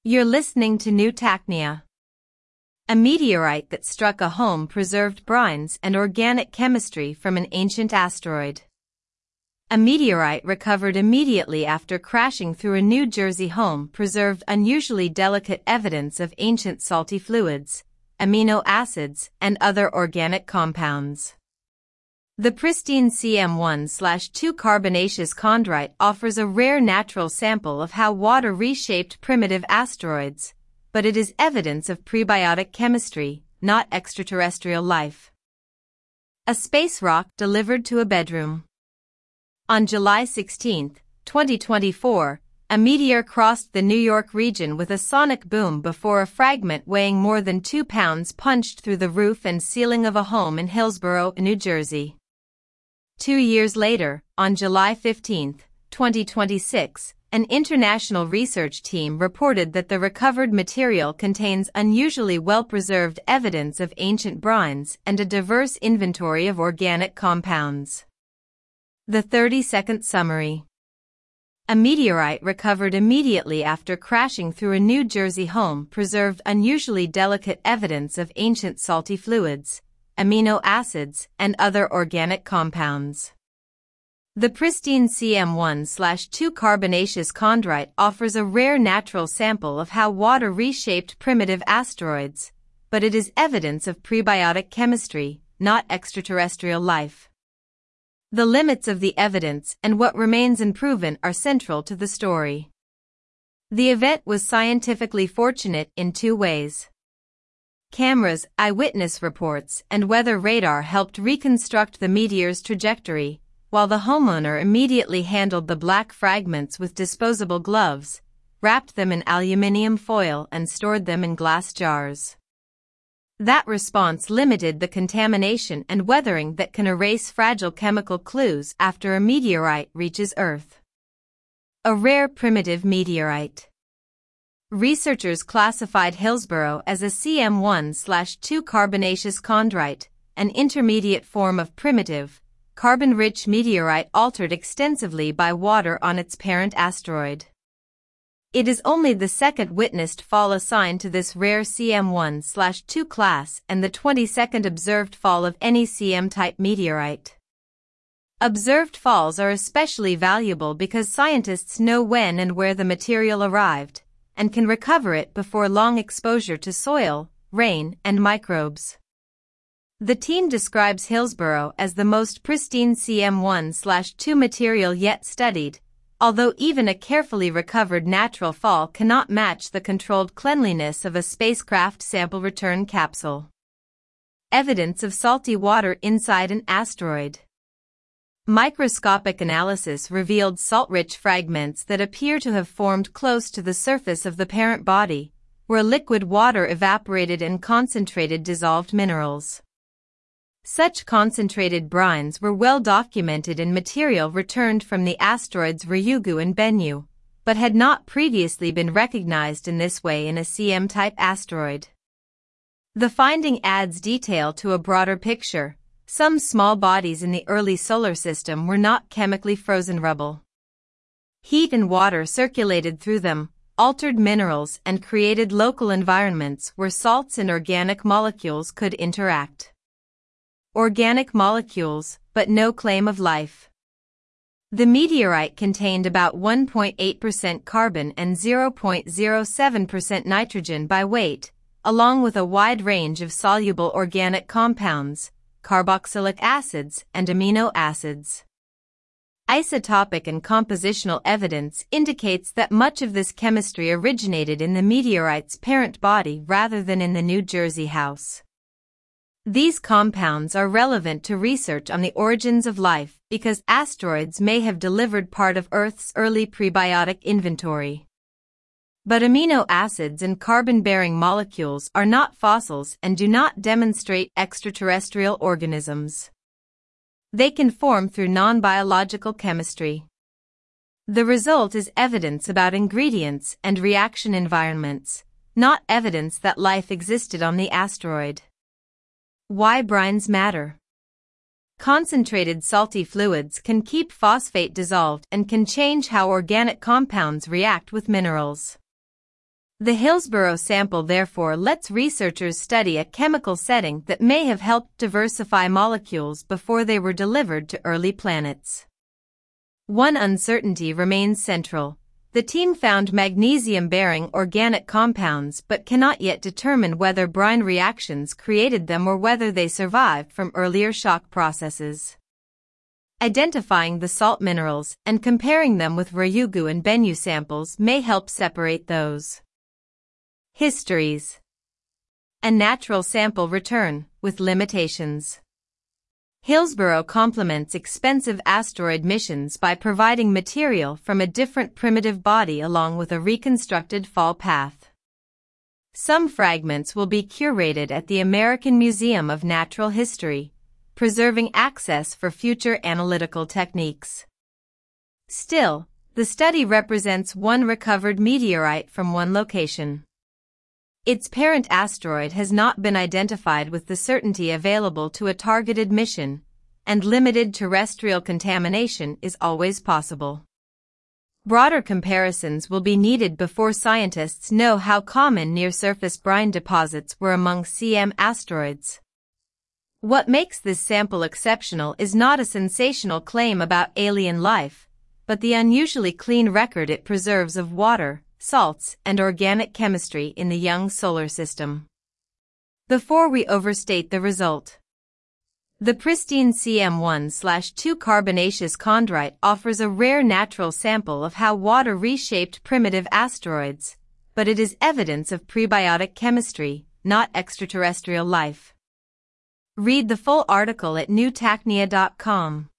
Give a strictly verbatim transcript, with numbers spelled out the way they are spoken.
You're listening to New Tacnia. A meteorite that struck a home preserved brines and organic chemistry from an ancient asteroid. A meteorite recovered immediately after crashing through a New Jersey home preserved unusually delicate evidence of ancient salty fluids, amino acids, and other organic compounds. The pristine C M one two carbonaceous chondrite offers a rare natural sample of how water reshaped primitive asteroids, but it is evidence of prebiotic chemistry, not extraterrestrial life. A space rock delivered to a bedroom. On July sixteenth, twenty twenty-four, a meteor crossed the New York region with a sonic boom before a fragment weighing more than two pounds punched through the roof and ceiling of a home in Hillsborough, New Jersey. Two years later, on July fifteenth, twenty twenty-six, an international research team reported that the recovered material contains unusually well-preserved evidence of ancient brines and a diverse inventory of organic compounds. The thirty-second summary. A meteorite recovered immediately after crashing through a New Jersey home preserved unusually delicate evidence of ancient salty fluids, amino acids, and other organic compounds. The pristine C M one two carbonaceous chondrite offers a rare natural sample of how water reshaped primitive asteroids, but it is evidence of prebiotic chemistry, not extraterrestrial life. The limits of the evidence and what remains unproven are central to the story. The event was scientifically fortunate in two ways. Cameras, eyewitness reports, and weather radar helped reconstruct the meteor's trajectory, while the homeowner immediately handled the black fragments with disposable gloves, wrapped them in aluminium foil and stored them in glass jars. That response limited the contamination and weathering that can erase fragile chemical clues after a meteorite reaches Earth. A rare primitive meteorite. Researchers classified Hillsborough as a C M one two carbonaceous chondrite, an intermediate form of primitive, carbon-rich meteorite altered extensively by water on its parent asteroid. It is only the second witnessed fall assigned to this rare C M one two class and the twenty-second observed fall of any C M-type meteorite. Observed falls are especially valuable because scientists know when and where the material arrived, and can recover it before long exposure to soil, rain, and microbes. The team describes Hillsborough as the most pristine C M one two material yet studied, although even a carefully recovered natural fall cannot match the controlled cleanliness of a spacecraft sample return capsule. Evidence of salty water inside an asteroid. Microscopic analysis revealed salt-rich fragments that appear to have formed close to the surface of the parent body, where liquid water evaporated and concentrated dissolved minerals. Such concentrated brines were well documented in material returned from the asteroids Ryugu and Bennu, but had not previously been recognized in this way in a C M-type asteroid. The finding adds detail to a broader picture. Some small bodies in the early solar system were not chemically frozen rubble. Heat and water circulated through them, altered minerals, and created local environments where salts and organic molecules could interact. Organic molecules, but no claim of life. The meteorite contained about one point eight percent carbon and zero point zero seven percent nitrogen by weight, along with a wide range of soluble organic compounds, carboxylic acids, and amino acids. Isotopic and compositional evidence indicates that much of this chemistry originated in the meteorite's parent body rather than in the New Jersey house. These compounds are relevant to research on the origins of life because asteroids may have delivered part of Earth's early prebiotic inventory. But amino acids and carbon-bearing molecules are not fossils and do not demonstrate extraterrestrial organisms. They can form through non-biological chemistry. The result is evidence about ingredients and reaction environments, not evidence that life existed on the asteroid. Why brines matter. Concentrated salty fluids can keep phosphate dissolved and can change how organic compounds react with minerals. The Hillsborough sample therefore lets researchers study a chemical setting that may have helped diversify molecules before they were delivered to early planets. One uncertainty remains central. The team found magnesium-bearing organic compounds but cannot yet determine whether brine reactions created them or whether they survived from earlier shock processes. Identifying the salt minerals and comparing them with Ryugu and Bennu samples may help separate those. Histories. A natural sample return, with limitations. Hillsborough complements expensive asteroid missions by providing material from a different primitive body along with a reconstructed fall path. Some fragments will be curated at the American Museum of Natural History, preserving access for future analytical techniques. Still, the study represents one recovered meteorite from one location. Its parent asteroid has not been identified with the certainty available to a targeted mission, and limited terrestrial contamination is always possible. Broader comparisons will be needed before scientists know how common near-surface brine deposits were among C M asteroids. What makes this sample exceptional is not a sensational claim about alien life, but the unusually clean record it preserves of water, salts, and organic chemistry in the young solar system. Before we overstate the result, the pristine C M one two carbonaceous chondrite offers a rare natural sample of how water reshaped primitive asteroids, but it is evidence of prebiotic chemistry, not extraterrestrial life. Read the full article at new tacnia dot com.